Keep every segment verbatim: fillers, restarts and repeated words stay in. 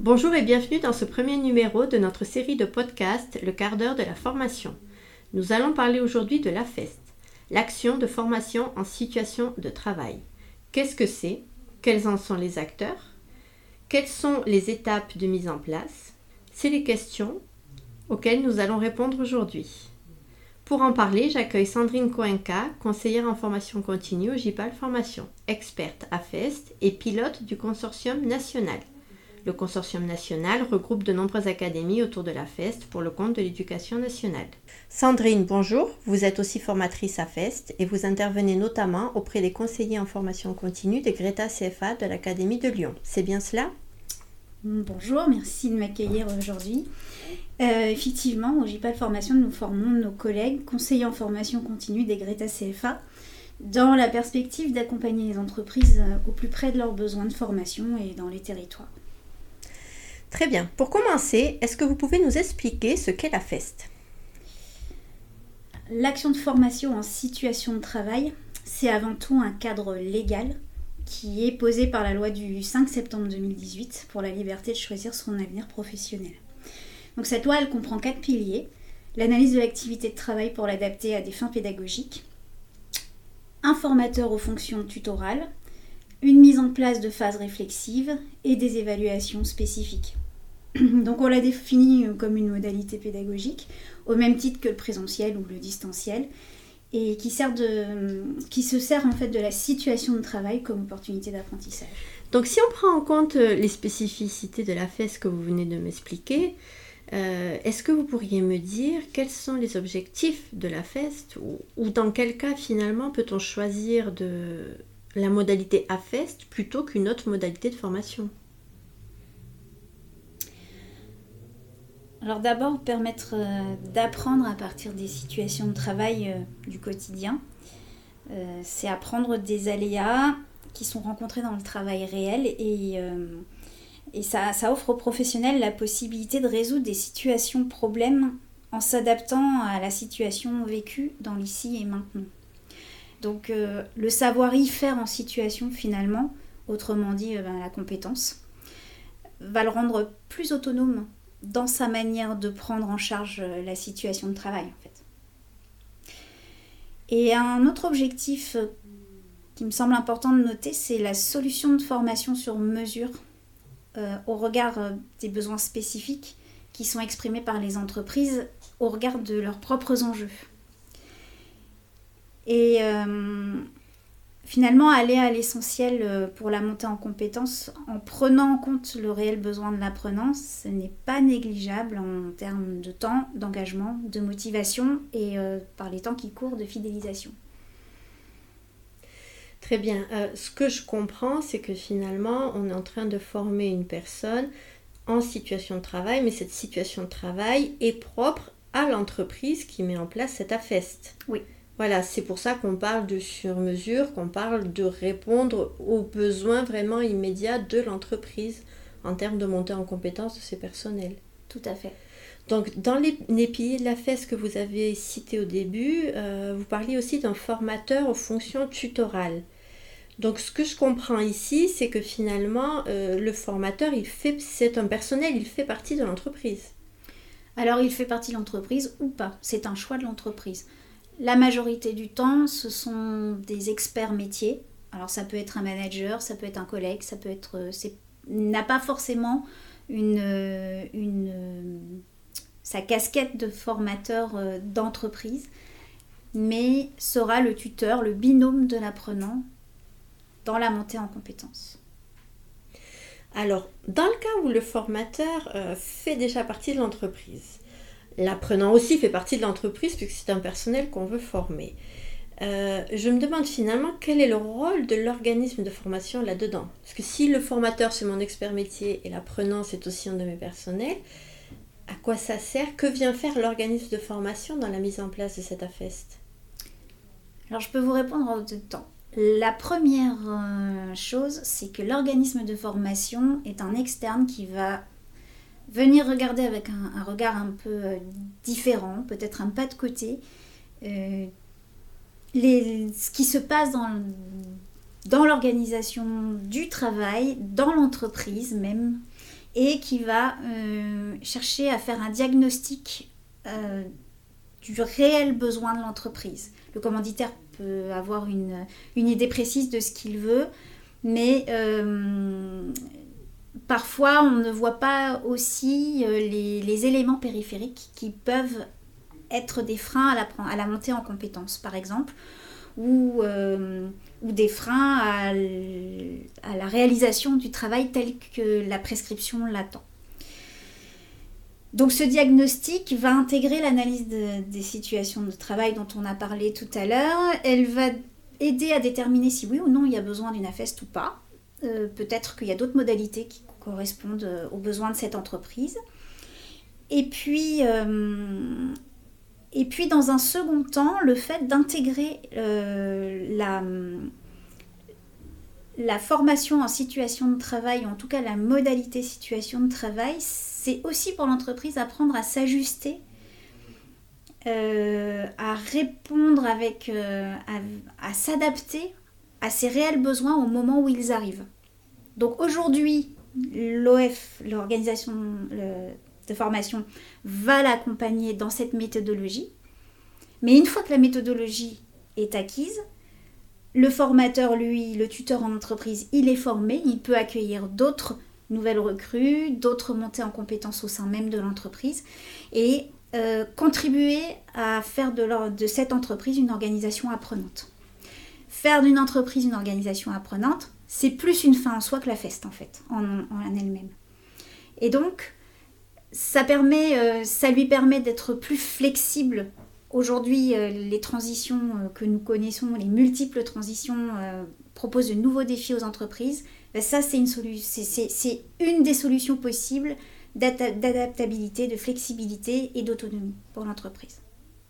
Bonjour et bienvenue dans ce premier numéro de notre série de podcasts Le quart d'heure de la formation. Nous allons parler aujourd'hui de l'A F E S T, l'action de formation en situation de travail. Qu'est-ce que c'est? Quels en sont les acteurs? Quelles sont les étapes de mise en place? C'est les questions auxquelles nous allons répondre aujourd'hui. Pour en parler, j'accueille Sandrine Coenca, conseillère en formation continue au J P A L Formation, experte A F E S T et pilote du consortium national. Le consortium national regroupe de nombreuses académies autour de l'A F E S T pour le compte de l'éducation nationale. Sandrine, bonjour. Vous êtes aussi formatrice A F E S T et vous intervenez notamment auprès des conseillers en formation continue des Greta C F A de l'Académie de Lyon. C'est bien cela? Bonjour, merci de m'accueillir aujourd'hui. Euh, effectivement, au J P A L Formation, nous formons nos collègues conseillers en formation continue des Greta C F A dans la perspective d'accompagner les entreprises au plus près de leurs besoins de formation et dans les territoires. Très bien. Pour commencer, est-ce que vous pouvez nous expliquer ce qu'est l'A F E S T? L'action de formation en situation de travail, c'est avant tout un cadre légal qui est posé par la loi du cinq septembre deux mille dix-huit pour la liberté de choisir son avenir professionnel. Donc cette loi, elle comprend quatre piliers. L'analyse de l'activité de travail pour l'adapter à des fins pédagogiques, un formateur aux fonctions tutorales, une mise en place de phases réflexives et des évaluations spécifiques. Donc on l'a défini comme une modalité pédagogique, au même titre que le présentiel ou le distanciel, et qui, sert de, qui se sert en fait de la situation de travail comme opportunité d'apprentissage. Donc si on prend en compte les spécificités de l'A F E S T que vous venez de m'expliquer, euh, est-ce que vous pourriez me dire quels sont les objectifs de l'A F E S T ou, ou dans quel cas finalement peut-on choisir de la modalité A F E S T plutôt qu'une autre modalité de formation? Alors d'abord, permettre euh, d'apprendre à partir des situations de travail euh, du quotidien. Euh, c'est apprendre des aléas qui sont rencontrés dans le travail réel et, euh, et ça, ça offre aux professionnels la possibilité de résoudre des situations problèmes en s'adaptant à la situation vécue dans l'ici et maintenant. Donc euh, le savoir-y-faire en situation finalement, autrement dit euh, ben, la compétence, va le rendre plus autonome dans sa manière de prendre en charge la situation de travail en fait. Et un autre objectif qui me semble important de noter, c'est la solution de formation sur mesure euh, au regard des besoins spécifiques qui sont exprimés par les entreprises au regard de leurs propres enjeux. Et euh, finalement, aller à l'essentiel pour la montée en compétences en prenant en compte le réel besoin de l'apprenant, ce n'est pas négligeable en termes de temps, d'engagement, de motivation et euh, par les temps qui courent de fidélisation. Très bien. Euh, ce que je comprends, c'est que finalement, on est en train de former une personne en situation de travail, mais cette situation de travail est propre à l'entreprise qui met en place cette A F E S T. Oui. Voilà, c'est pour ça qu'on parle de sur-mesure, qu'on parle de répondre aux besoins vraiment immédiats de l'entreprise en termes de montée en compétence de ses personnels. Tout à fait. Donc, dans les, les piliers de l'A F E S T que vous avez cités au début, euh, vous parliez aussi d'un formateur aux fonctions tutorales. Donc, ce que je comprends ici, c'est que finalement, euh, le formateur, il fait, c'est un personnel, il fait partie de l'entreprise. Alors, il fait partie de l'entreprise ou pas, c'est un choix de l'entreprise. La majorité du temps, ce sont des experts métiers. Alors ça peut être un manager, ça peut être un collègue, ça peut être... C'est, n'a pas forcément une, une, sa casquette de formateur d'entreprise, mais sera le tuteur, le binôme de l'apprenant dans la montée en compétences. Alors, dans le cas où le formateur euh, fait déjà partie de l'entreprise, l'apprenant aussi fait partie de l'entreprise puisque c'est un personnel qu'on veut former. Euh, je me demande finalement quel est le rôle de l'organisme de formation là-dedans. Parce que si le formateur c'est mon expert métier et l'apprenant c'est aussi un de mes personnels, à quoi ça sert? Que vient faire l'organisme de formation dans la mise en place de cette A F E S T? Alors je peux vous répondre en deux temps. La première euh, chose, c'est que l'organisme de formation est un externe qui va venir regarder avec un, un regard un peu euh, différent, peut-être un pas de côté, euh, les, ce qui se passe dans, dans l'organisation du travail, dans l'entreprise même, et qui va euh, chercher à faire un diagnostic euh, du réel besoin de l'entreprise. Le commanditaire peut avoir une, une idée précise de ce qu'il veut, mais euh, parfois on ne voit pas aussi euh, les, les éléments périphériques qui peuvent être des freins à la, à la montée en compétences, par exemple, ou, euh, ou des freins à, à la réalisation du travail tel que la prescription l'attend. Donc ce diagnostic va intégrer l'analyse de, des situations de travail dont on a parlé tout à l'heure. Elle va aider à déterminer si oui ou non il y a besoin d'une A F E S T ou pas. Euh, peut-être qu'il y a d'autres modalités qui correspondent aux besoins de cette entreprise. Et puis, euh, et puis dans un second temps, le fait d'intégrer euh, la, la formation en situation de travail, ou en tout cas la modalité situation de travail, c'est aussi pour l'entreprise apprendre à s'ajuster, euh, à répondre avec, euh, à, à s'adapter à ses réels besoins au moment où ils arrivent. Donc aujourd'hui, l'O F, l'organisation de formation, va l'accompagner dans cette méthodologie. Mais une fois que la méthodologie est acquise, le formateur, lui, le tuteur en entreprise, il est formé, il peut accueillir d'autres nouvelles recrues, d'autres montées en compétences au sein même de l'entreprise et euh, contribuer à faire de, leur, de cette entreprise une organisation apprenante. Faire d'une entreprise une organisation apprenante, c'est plus une fin en soi que la F E S T en fait, en, en elle-même. Et donc, ça, permet, euh, ça lui permet d'être plus flexible. Aujourd'hui, euh, les transitions euh, que nous connaissons, les multiples transitions euh, proposent de nouveaux défis aux entreprises. Ben ça, c'est une, solu- c'est, c'est, c'est une des solutions possibles d'adap- d'adaptabilité, de flexibilité et d'autonomie pour l'entreprise.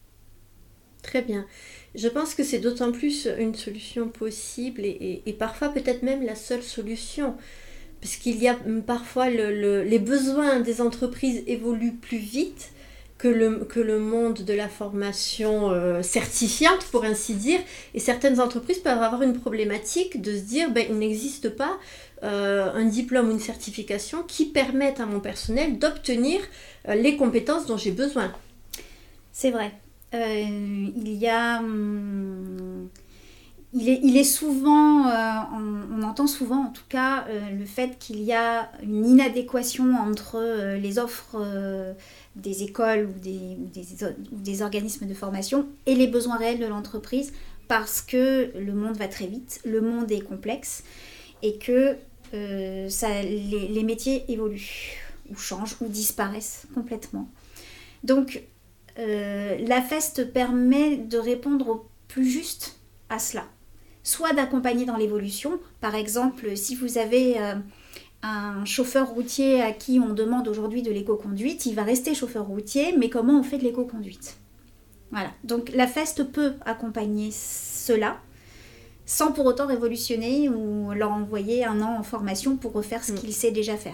Très bien. Je pense que c'est d'autant plus une solution possible et, et, et parfois peut-être même la seule solution. Parce qu'il y a parfois le, le, les besoins des entreprises évoluent plus vite que le, que le monde de la formation euh, certifiante, pour ainsi dire. Et certaines entreprises peuvent avoir une problématique de se dire ben, il n'existe pas euh, un diplôme ou une certification qui permette à mon personnel d'obtenir euh, les compétences dont j'ai besoin. C'est vrai. Euh, il y a... Hum, il, est, il est souvent... Euh, on, on entend souvent, en tout cas, euh, le fait qu'il y a une inadéquation entre euh, les offres... Euh, des écoles ou des, ou, des, ou des organismes de formation et les besoins réels de l'entreprise parce que le monde va très vite, le monde est complexe et que euh, ça, les, les métiers évoluent ou changent ou disparaissent complètement. Donc euh, la F E S T permet de répondre au plus juste à cela, soit d'accompagner dans l'évolution, par exemple si vous avez... Euh, un chauffeur routier à qui on demande aujourd'hui de l'éco-conduite, il va rester chauffeur routier, mais comment on fait de l'éco-conduite ? Voilà. Donc la F E S T peut accompagner cela, sans pour autant révolutionner ou leur envoyer un an en formation pour refaire ce mmh. qu'il sait déjà faire.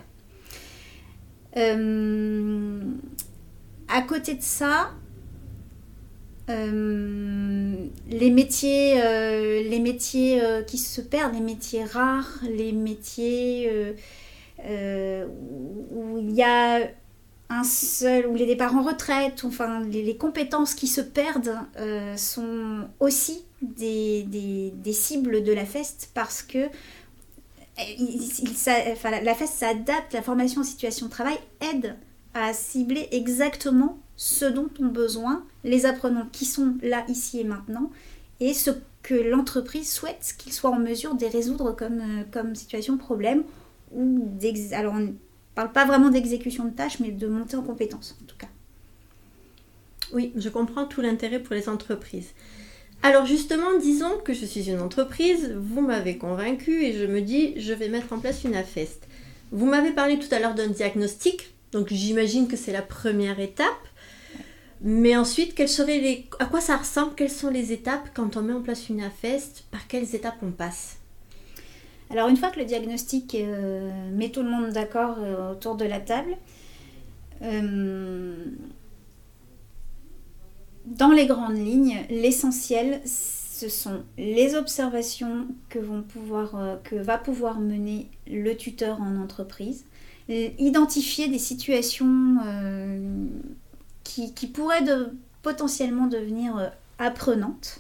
Euh, à côté de ça, euh, les métiers, euh, les métiers euh, qui se perdent, les métiers rares, les métiers euh, euh, où il y a un seul, où les départs en retraite, enfin les, les compétences qui se perdent euh, sont aussi des, des, des cibles de la F E S T parce que il, il, ça, enfin, la F E S T s'adapte, la formation en situation de travail aide à cibler exactement ce dont ont besoin les apprenants qui sont là, ici et maintenant, et ce que l'entreprise souhaite qu'ils soient en mesure de résoudre comme, euh, comme situation problème, ou d'ex- alors on ne parle pas vraiment d'exécution de tâches, mais de montée en compétences en tout cas. Oui, je comprends tout l'intérêt pour les entreprises. Alors justement, disons que je suis une entreprise, vous m'avez convaincue et je me dis, je vais mettre en place une A F E S T. Vous m'avez parlé tout à l'heure d'un diagnostic, donc j'imagine que c'est la première étape. Mais ensuite, quelles seraient les... à quoi ça ressemble? Quelles sont les étapes quand on met en place une A F E S T? Par quelles étapes on passe? Alors une fois que le diagnostic euh, met tout le monde d'accord euh, autour de la table, euh, dans les grandes lignes, l'essentiel, ce sont les observations que, vont pouvoir, euh, que va pouvoir mener le tuteur en entreprise, identifier des situations euh, qui, qui pourraient de, potentiellement devenir euh, apprenantes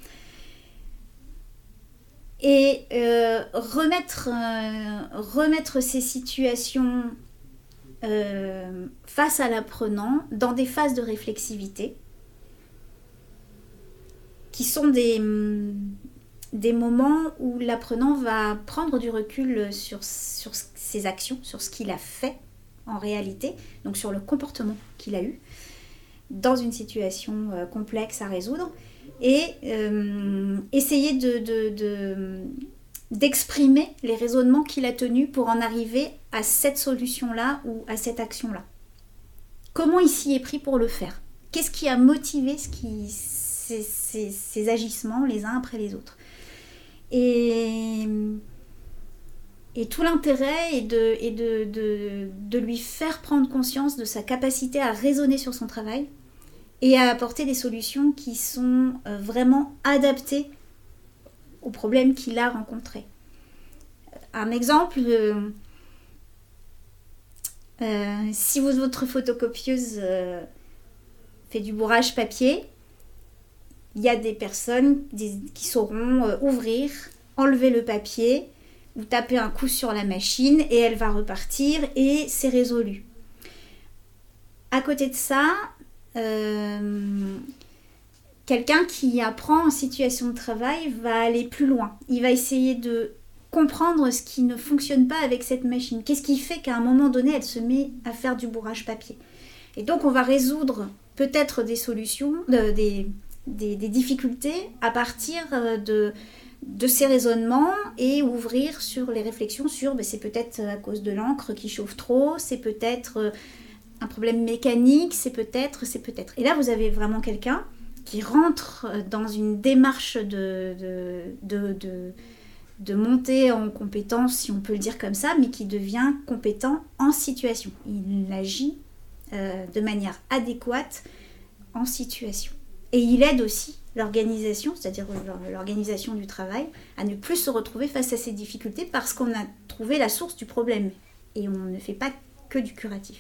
et euh, remettre, euh, remettre ces situations euh, face à l'apprenant dans des phases de réflexivité qui sont des, des moments où l'apprenant va prendre du recul sur, sur ses actions, sur ce qu'il a fait en réalité, donc sur le comportement qu'il a eu dans une situation euh, complexe à résoudre, et euh, essayer de, de, de, d'exprimer les raisonnements qu'il a tenus pour en arriver à cette solution-là ou à cette action-là. Comment il s'y est pris pour le faire ? Qu'est-ce qui a motivé ce qui, ces, ces, ces agissements les uns après les autres ? Et, et tout l'intérêt est, de, est de, de, de lui faire prendre conscience de sa capacité à raisonner sur son travail et à apporter des solutions qui sont vraiment adaptées aux problèmes qu'il a rencontrés. Un exemple, euh, euh, si vous, votre photocopieuse euh, fait du bourrage papier, il y a des personnes des, qui sauront euh, ouvrir, enlever le papier ou taper un coup sur la machine et elle va repartir et c'est résolu. À côté de ça, euh, quelqu'un qui apprend en situation de travail va aller plus loin. Il va essayer de comprendre ce qui ne fonctionne pas avec cette machine. Qu'est-ce qui fait qu'à un moment donné, elle se met à faire du bourrage papier ? Et donc, on va résoudre peut-être des solutions, euh, des, des, des difficultés à partir de, de ces raisonnements et ouvrir sur les réflexions sur ben, c'est peut-être à cause de l'encre qui chauffe trop, c'est peut-être un problème mécanique, c'est peut-être, c'est peut-être. Et là, vous avez vraiment quelqu'un qui rentre dans une démarche de, de, de, de, de montée en compétence, si on peut le dire comme ça, mais qui devient compétent en situation. Il agit euh, de manière adéquate en situation. Et il aide aussi l'organisation, c'est-à-dire l'organisation du travail, à ne plus se retrouver face à ces difficultés parce qu'on a trouvé la source du problème. Et on ne fait pas que du curatif.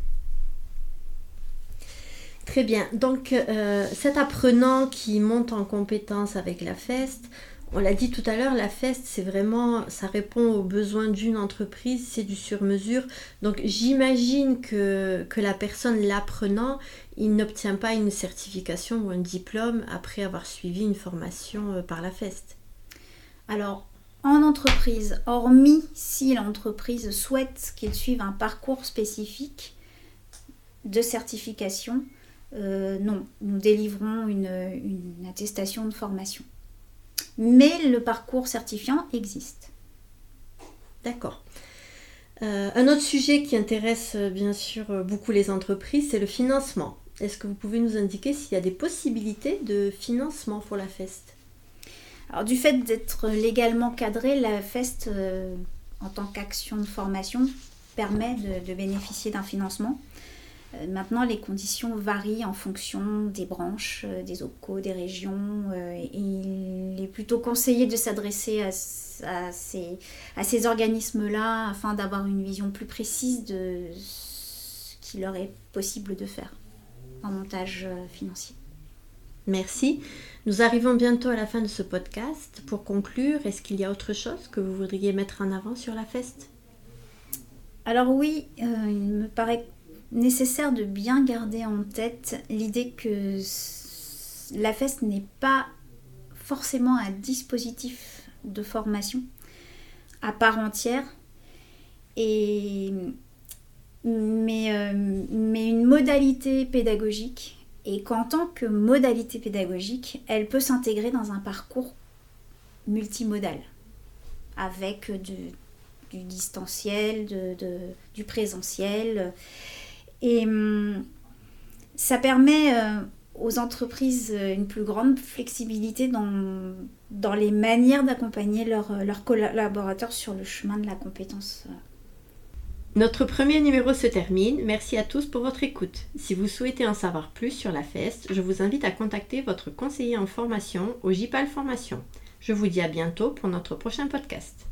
Très bien. Donc, euh, cet apprenant qui monte en compétence avec la FEST, on l'a dit tout à l'heure, la FEST, c'est vraiment, ça répond aux besoins d'une entreprise, c'est du sur-mesure. Donc, j'imagine que, que la personne, l'apprenant, il n'obtient pas une certification ou un diplôme après avoir suivi une formation par la FEST. Alors, en entreprise, hormis si l'entreprise souhaite qu'il suive un parcours spécifique de certification, Euh, non, nous délivrons une, une attestation de formation. Mais le parcours certifiant existe. D'accord. Euh, un autre sujet qui intéresse bien sûr beaucoup les entreprises, c'est le financement. Est-ce que vous pouvez nous indiquer s'il y a des possibilités de financement pour la FEST ? Alors, du fait d'être légalement cadré, la FEST, euh, en tant qu'action de formation, permet de, de bénéficier d'un financement. Maintenant, les conditions varient en fonction des branches, des O P C O, des régions. Et il est plutôt conseillé de s'adresser à, à, ces, à ces organismes-là afin d'avoir une vision plus précise de ce qu'il leur est possible de faire en montage financier. Merci. Nous arrivons bientôt à la fin de ce podcast. Pour conclure, est-ce qu'il y a autre chose que vous voudriez mettre en avant sur la FEST ? Alors oui, euh, il me paraît nécessaire de bien garder en tête l'idée que la FEST n'est pas forcément un dispositif de formation à part entière, et, mais, euh, mais une modalité pédagogique, et qu'en tant que modalité pédagogique, elle peut s'intégrer dans un parcours multimodal avec de, du distanciel, de, de, du présentiel. Et hum, ça permet euh, aux entreprises une plus grande flexibilité dans, dans les manières d'accompagner leurs leurs collaborateurs sur le chemin de la compétence. Notre premier numéro se termine. Merci à tous pour votre écoute. Si vous souhaitez en savoir plus sur la FEST, je vous invite à contacter votre conseiller en formation au J P A L Formation. Je vous dis à bientôt pour notre prochain podcast.